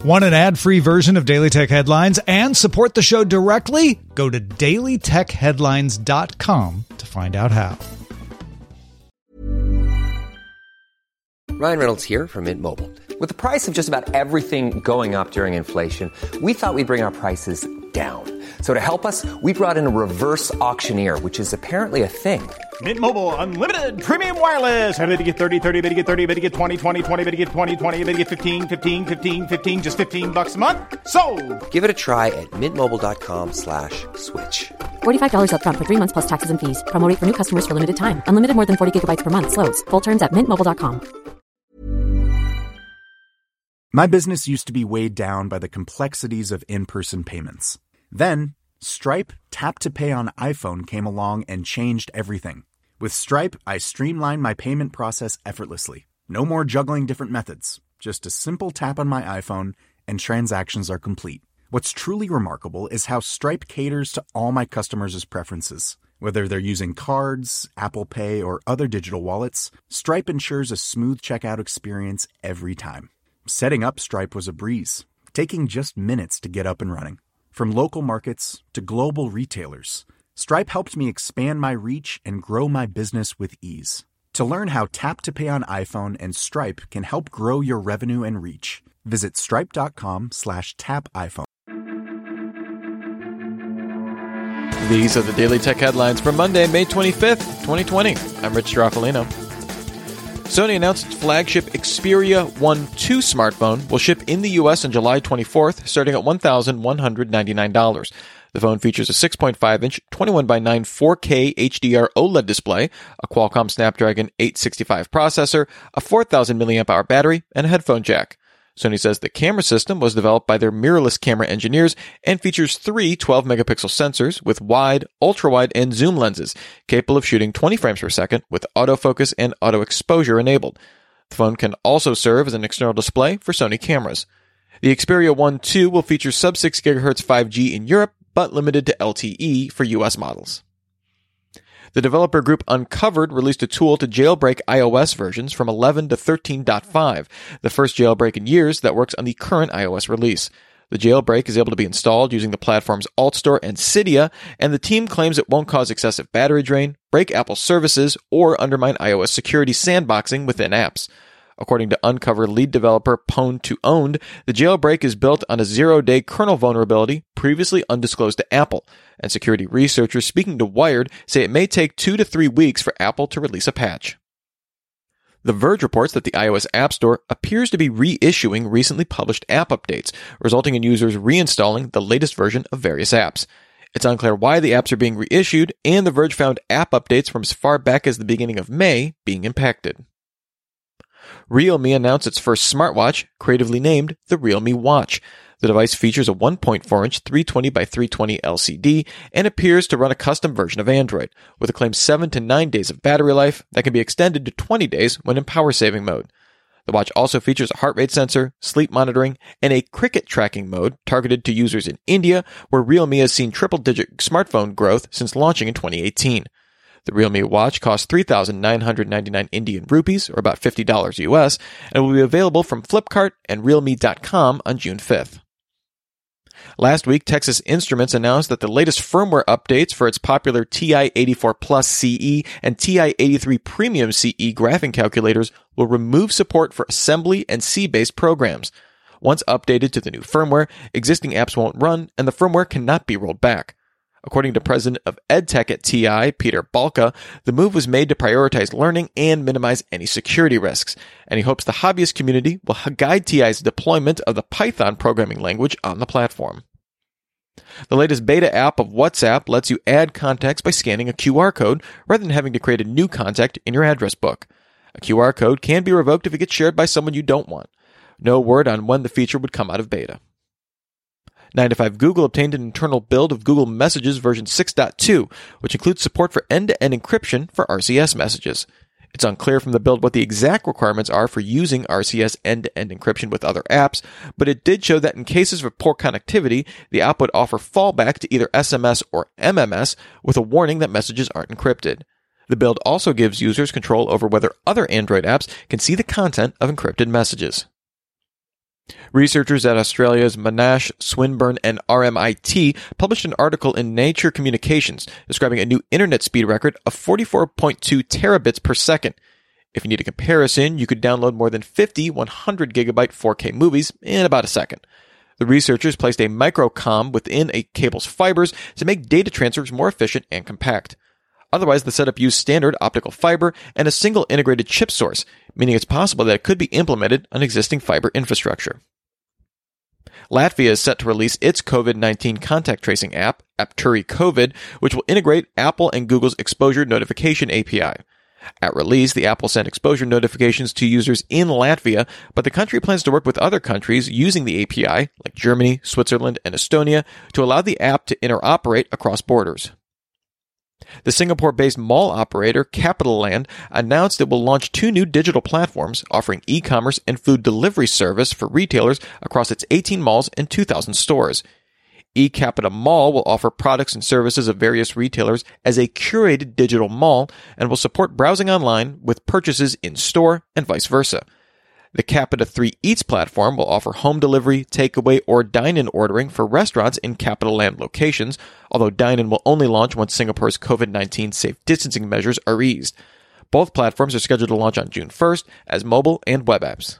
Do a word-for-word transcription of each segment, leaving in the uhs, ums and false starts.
Want an ad-free version of Daily Tech Headlines and support the show directly? Go to daily tech headlines dot com to find out how. Ryan Reynolds here from Mint Mobile. With the price of just about everything going up during inflation, we thought we'd bring our prices down. So to help us, we brought in a reverse auctioneer, which is apparently a thing. Mint Mobile Unlimited Premium Wireless. How to get thirty, thirty, how to get thirty, how to get twenty, twenty, twenty, how to get twenty, twenty, how to get fifteen, fifteen, fifteen, fifteen, just fifteen bucks a month? Sold! Give it a try at mintmobile.com slash switch. forty-five dollars up front for three months plus taxes and fees. Promo rate for new customers for limited time. Unlimited more than forty gigabytes per month. Slows full terms at mint mobile dot com. My business used to be weighed down by the complexities of in-person payments. Then, Stripe Tap to Pay on iPhone came along and changed everything. With Stripe, I streamlined my payment process effortlessly. No more juggling different methods. Just a simple tap on my iPhone and transactions are complete. What's truly remarkable is how Stripe caters to all my customers' preferences. Whether they're using cards, Apple Pay, or other digital wallets, Stripe ensures a smooth checkout experience every time. Setting up Stripe was a breeze, taking just minutes to get up and running. From local markets to global retailers, Stripe helped me expand my reach and grow my business with ease. To learn how Tap to Pay on iPhone and Stripe can help grow your revenue and reach, visit stripe.com slash tap iPhone. These are the Daily Tech Headlines for Monday, May twenty-fifth, twenty twenty. I'm Rich Stroffolino. Sony announced its flagship Xperia one two smartphone will ship in the U S on July twenty-fourth, starting at one thousand one hundred ninety-nine dollars. The phone features a six point five inch, twenty-one by nine four K H D R OLED display, a Qualcomm Snapdragon eight sixty-five processor, a four thousand milliamp hour battery, and a headphone jack. Sony says the camera system was developed by their mirrorless camera engineers and features three twelve megapixel sensors with wide, ultra-wide, and zoom lenses, capable of shooting twenty frames per second with autofocus and auto exposure enabled. The phone can also serve as an external display for Sony cameras. The Xperia one two will feature sub six gigahertz five G in Europe, but limited to L T E for U S models. The developer group Uncovered released a tool to jailbreak iOS versions from eleven to thirteen point five, the first jailbreak in years that works on the current iOS release. The jailbreak is able to be installed using the platform's AltStore and Cydia, and the team claims it won't cause excessive battery drain, break Apple services, or undermine iOS security sandboxing within apps. According to Uncover lead developer Pwn two Owned, the jailbreak is built on a zero-day kernel vulnerability previously undisclosed to Apple, and security researchers speaking to Wired say it may take two to three weeks for Apple to release a patch. The Verge reports that the iOS App Store appears to be reissuing recently published app updates, resulting in users reinstalling the latest version of various apps. It's unclear why the apps are being reissued, and The Verge found app updates from as far back as the beginning of May being impacted. Realme announced its first smartwatch, creatively named the Realme Watch. The device features a one point four inch three twenty by three twenty L C D and appears to run a custom version of Android, with a claimed seven to nine days of battery life that can be extended to twenty days when in power-saving mode. The watch also features a heart rate sensor, sleep monitoring, and a cricket tracking mode targeted to users in India, where Realme has seen triple-digit smartphone growth since launching in twenty eighteen. The Realme Watch costs three thousand nine hundred ninety-nine Indian rupees, or about fifty dollars U S, and will be available from Flipkart and realme dot com on June fifth. Last week, Texas Instruments announced that the latest firmware updates for its popular T I eighty-four Plus C E and T I eighty-three Premium C E graphing calculators will remove support for assembly and C-based programs. Once updated to the new firmware, existing apps won't run, and the firmware cannot be rolled back. According to President of EdTech at T I, Peter Balka, the move was made to prioritize learning and minimize any security risks, and he hopes the hobbyist community will guide T I's deployment of the Python programming language on the platform. The latest beta app of WhatsApp lets you add contacts by scanning a Q R code rather than having to create a new contact in your address book. A Q R code can be revoked if it gets shared by someone you don't want. No word on when the feature would come out of beta. nine to five Google obtained an internal build of Google Messages version six point two, which includes support for end-to-end encryption for R C S messages. It's unclear from the build what the exact requirements are for using R C S end-to-end encryption with other apps, but it did show that in cases of poor connectivity, the app would offer fallback to either S M S or M M S with a warning that messages aren't encrypted. The build also gives users control over whether other Android apps can see the content of encrypted messages. Researchers at Australia's Monash, Swinburne, and R M I T published an article in Nature Communications describing a new internet speed record of forty-four point two terabits per second. If you need a comparison, you could download more than fifty one hundred gigabyte four K movies in about a second. The researchers placed a microcom within a cable's fibers to make data transfers more efficient and compact. Otherwise, the setup used standard optical fiber and a single integrated chip source, meaning it's possible that it could be implemented on existing fiber infrastructure. Latvia is set to release its COVID nineteen contact tracing app, Apturi COVID, which will integrate Apple and Google's exposure notification A P I. At release, the app will send exposure notifications to users in Latvia, but the country plans to work with other countries using the A P I, like Germany, Switzerland, and Estonia, to allow the app to interoperate across borders. The Singapore-based mall operator CapitaLand announced it will launch two new digital platforms offering e-commerce and food delivery service for retailers across its eighteen malls and two thousand stores. eCapita Mall will offer products and services of various retailers as a curated digital mall and will support browsing online with purchases in store and vice versa. The Capita three Eats platform will offer home delivery, takeaway, or dine-in ordering for restaurants in CapitaLand locations, although dine-in will only launch once Singapore's COVID nineteen safe distancing measures are eased. Both platforms are scheduled to launch on June first as mobile and web apps.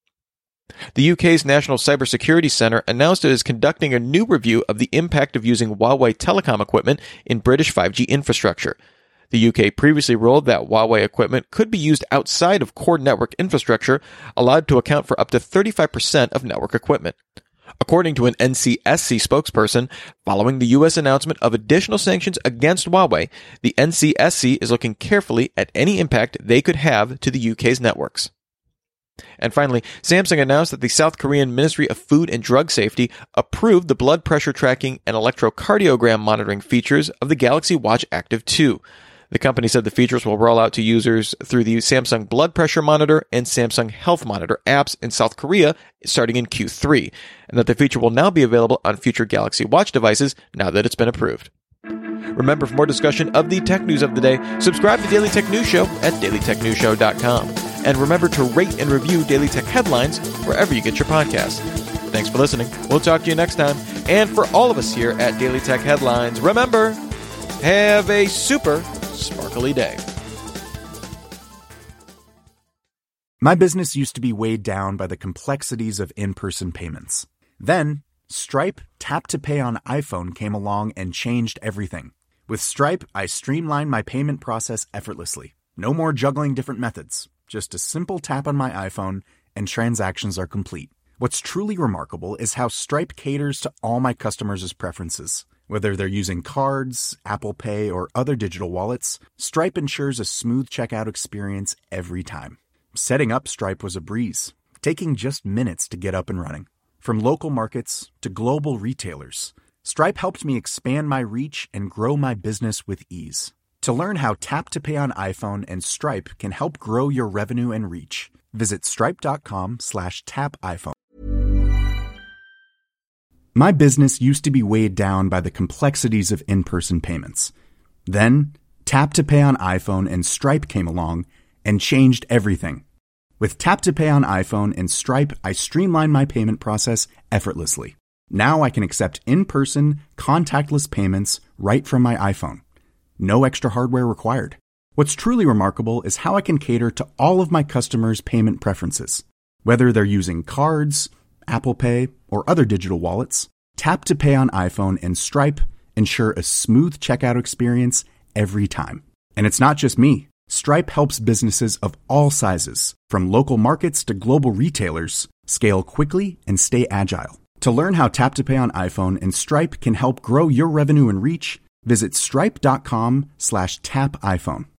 The U K's National Cybersecurity Centre announced it is conducting a new review of the impact of using Huawei telecom equipment in British five G infrastructure. The U K previously ruled that Huawei equipment could be used outside of core network infrastructure, allowed to account for up to thirty-five percent of network equipment. According to an N C S C spokesperson, following the U S announcement of additional sanctions against Huawei, the N C S C is looking carefully at any impact they could have to the U K's networks. And finally, Samsung announced that the South Korean Ministry of Food and Drug Safety approved the blood pressure tracking and electrocardiogram monitoring features of the Galaxy Watch Active two. The company said the features will roll out to users through the Samsung Blood Pressure Monitor and Samsung Health Monitor apps in South Korea starting in Q three, and that the feature will now be available on future Galaxy Watch devices now that it's been approved. Remember, for more discussion of the tech news of the day, subscribe to Daily Tech News Show at daily tech news show dot com. And remember to rate and review Daily Tech Headlines wherever you get your podcasts. Thanks for listening. We'll talk to you next time. And for all of us here at Daily Tech Headlines, remember, have a super sparkly day. My business used to be weighed down by the complexities of in-person payments. Then, Stripe Tap to Pay on iPhone came along and changed everything. With Stripe, I streamlined my payment process effortlessly. No more juggling different methods. Just a simple tap on my iPhone and transactions are complete. What's truly remarkable is how Stripe caters to all my customers' preferences. Whether they're using cards, Apple Pay, or other digital wallets, Stripe ensures a smooth checkout experience every time. Setting up Stripe was a breeze, taking just minutes to get up and running. From local markets to global retailers, Stripe helped me expand my reach and grow my business with ease. To learn how Tap to Pay on iPhone and Stripe can help grow your revenue and reach, visit stripe.com slash tap iPhone. My business used to be weighed down by the complexities of in-person payments. Then, Tap to Pay on iPhone and Stripe came along and changed everything. With Tap to Pay on iPhone and Stripe, I streamlined my payment process effortlessly. Now I can accept in-person, contactless payments right from my iPhone. No extra hardware required. What's truly remarkable is how I can cater to all of my customers' payment preferences. Whether they're using cards, Apple Pay, or other digital wallets, Tap to Pay on iPhone and Stripe ensure a smooth checkout experience every time. And it's not just me. Stripe helps businesses of all sizes, from local markets to global retailers, scale quickly and stay agile. To learn how Tap to Pay on iPhone and Stripe can help grow your revenue and reach, visit stripe.com slash tap iPhone.